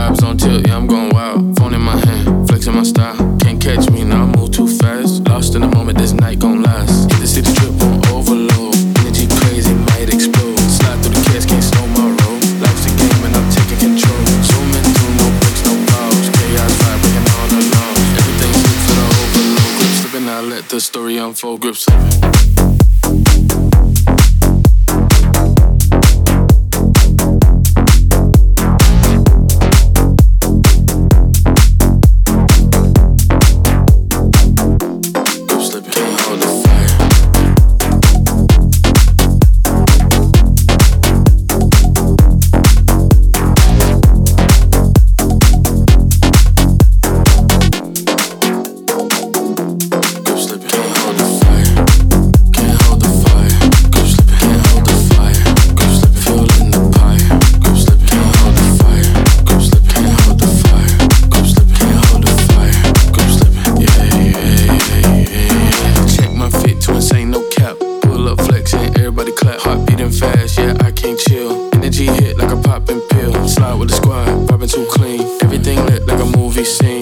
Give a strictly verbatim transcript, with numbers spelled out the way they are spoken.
vibes on tilt, yeah, I'm going wild. Phone in my hand, flexing my style. Can't catch me, now I move too fast. Lost in the moment, this night gon' last. Hit the city strip on overload. Energy crazy, might explode. Slide through the cast, can't slow my roll. Life's a game and I'm taking control. Zooming through, no breaks, no pause. Chaos vibe, breaking all the laws. Everything's lit for the overload. Grip slipping, I let the story unfold. Grip slipping. Energy hit like a poppin' pill. Slide with the squad, vibing too clean. Everything lit like a movie scene.